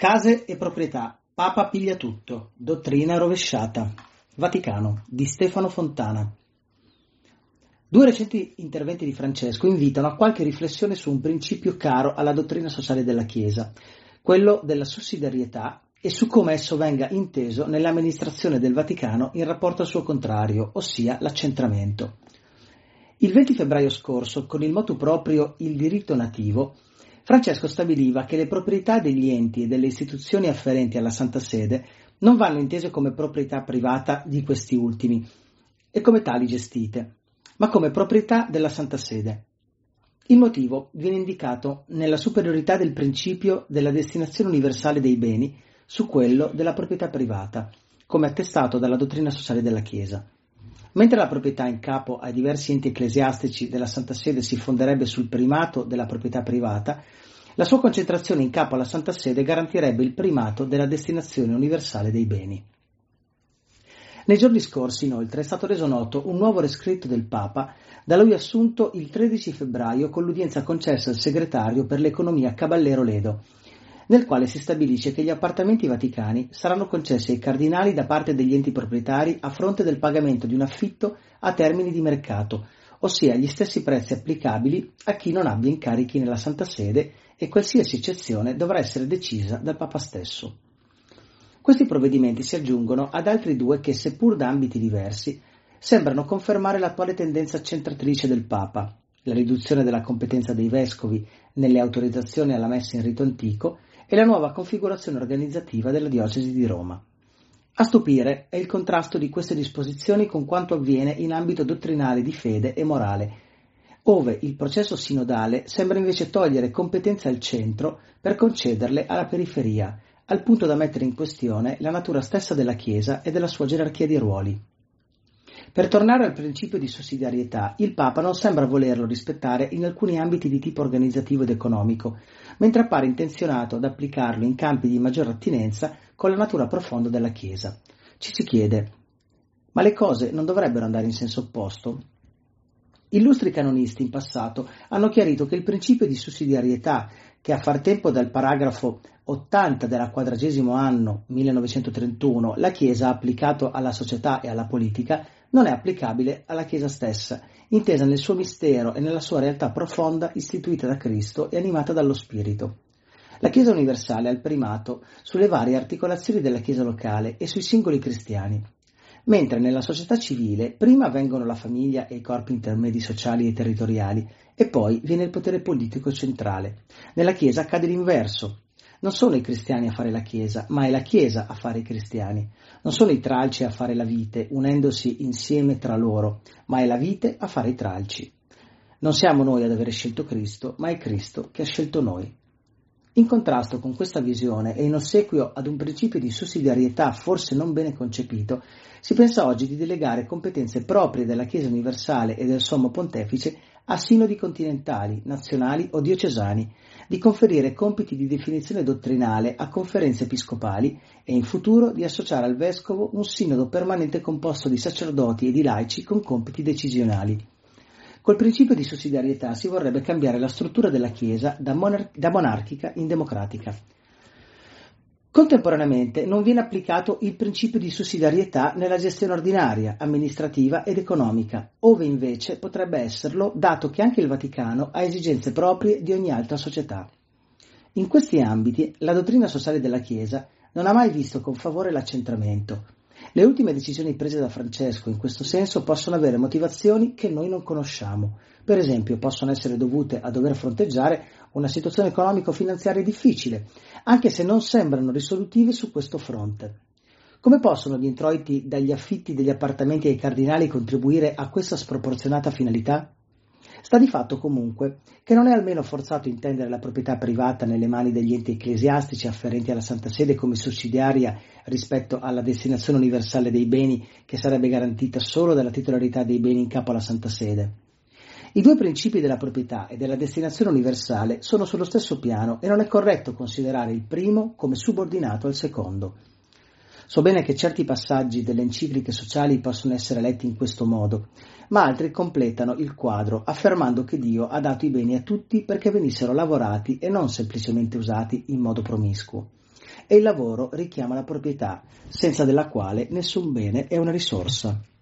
Case e proprietà. Papa piglia tutto. Dottrina rovesciata. Vaticano, di Stefano Fontana. Due recenti interventi di Francesco invitano a qualche riflessione su un principio caro alla dottrina sociale della Chiesa, quello della sussidiarietà, e su come esso venga inteso nell'amministrazione del Vaticano in rapporto al suo contrario, ossia l'accentramento. Il 20 febbraio scorso, con il motu proprio Il diritto nativo, Francesco stabiliva che le proprietà degli enti e delle istituzioni afferenti alla Santa Sede non vanno intese come proprietà privata di questi ultimi e come tali gestite, ma come proprietà della Santa Sede. Il motivo viene indicato nella superiorità del principio della destinazione universale dei beni su quello della proprietà privata, come attestato dalla dottrina sociale della Chiesa. Mentre la proprietà in capo ai diversi enti ecclesiastici della Santa Sede si fonderebbe sul primato della proprietà privata, la sua concentrazione in capo alla Santa Sede garantirebbe il primato della destinazione universale dei beni. Nei giorni scorsi, inoltre, è stato reso noto un nuovo rescritto del Papa, da lui assunto il 13 febbraio con l'udienza concessa al segretario per l'economia Caballero Ledo, nel quale si stabilisce che gli appartamenti vaticani saranno concessi ai cardinali da parte degli enti proprietari a fronte del pagamento di un affitto a termini di mercato, ossia gli stessi prezzi applicabili a chi non abbia incarichi nella Santa Sede, e qualsiasi eccezione dovrà essere decisa dal Papa stesso. Questi provvedimenti si aggiungono ad altri due che, seppur da ambiti diversi, sembrano confermare l'attuale tendenza accentratrice del Papa, la riduzione della competenza dei vescovi nelle autorizzazioni alla messa in rito antico e la nuova configurazione organizzativa della diocesi di Roma. A stupire è il contrasto di queste disposizioni con quanto avviene in ambito dottrinale di fede e morale, ove il processo sinodale sembra invece togliere competenze al centro per concederle alla periferia, al punto da mettere in questione la natura stessa della Chiesa e della sua gerarchia di ruoli. Per tornare al principio di sussidiarietà, il Papa non sembra volerlo rispettare in alcuni ambiti di tipo organizzativo ed economico, mentre appare intenzionato ad applicarlo in campi di maggior attinenza con la natura profonda della Chiesa. Ci si chiede, ma le cose non dovrebbero andare in senso opposto? Illustri canonisti in passato hanno chiarito che il principio di sussidiarietà, che a far tempo dal paragrafo 80 della 40° anno 1931 la Chiesa ha applicato alla società e alla politica, non è applicabile alla Chiesa stessa, intesa nel suo mistero e nella sua realtà profonda istituita da Cristo e animata dallo Spirito. La Chiesa universale ha il primato sulle varie articolazioni della Chiesa locale e sui singoli cristiani, mentre nella società civile prima vengono la famiglia e i corpi intermedi sociali e territoriali e poi viene il potere politico centrale. Nella Chiesa accade l'inverso. Non sono i cristiani a fare la Chiesa, ma è la Chiesa a fare i cristiani. Non sono i tralci a fare la vite, unendosi insieme tra loro, ma è la vite a fare i tralci. Non siamo noi ad avere scelto Cristo, ma è Cristo che ha scelto noi. In contrasto con questa visione e in ossequio ad un principio di sussidiarietà forse non bene concepito, si pensa oggi di delegare competenze proprie della Chiesa universale e del Sommo Pontefice a sinodi continentali, nazionali o diocesani, di conferire compiti di definizione dottrinale a conferenze episcopali e in futuro di associare al vescovo un sinodo permanente composto di sacerdoti e di laici con compiti decisionali. Col principio di sussidiarietà si vorrebbe cambiare la struttura della Chiesa da monarchica in democratica. Contemporaneamente non viene applicato il principio di sussidiarietà nella gestione ordinaria, amministrativa ed economica, ove invece potrebbe esserlo, dato che anche il Vaticano ha esigenze proprie di ogni altra società. In questi ambiti la dottrina sociale della Chiesa non ha mai visto con favore l'accentramento. Le ultime decisioni prese da Francesco in questo senso possono avere motivazioni che noi non conosciamo. Per esempio, possono essere dovute a dover fronteggiare una situazione economico-finanziaria difficile, anche se non sembrano risolutive su questo fronte. Come possono gli introiti dagli affitti degli appartamenti ai cardinali contribuire a questa sproporzionata finalità? Sta di fatto comunque che non è almeno forzato intendere la proprietà privata nelle mani degli enti ecclesiastici afferenti alla Santa Sede come sussidiaria rispetto alla destinazione universale dei beni che sarebbe garantita solo dalla titolarità dei beni in capo alla Santa Sede. I due principi della proprietà e della destinazione universale sono sullo stesso piano e non è corretto considerare il primo come subordinato al secondo. So bene che certi passaggi delle encicliche sociali possono essere letti in questo modo, ma altri completano il quadro affermando che Dio ha dato i beni a tutti perché venissero lavorati e non semplicemente usati in modo promiscuo. e il lavoro richiama la proprietà, senza della quale nessun bene è una risorsa.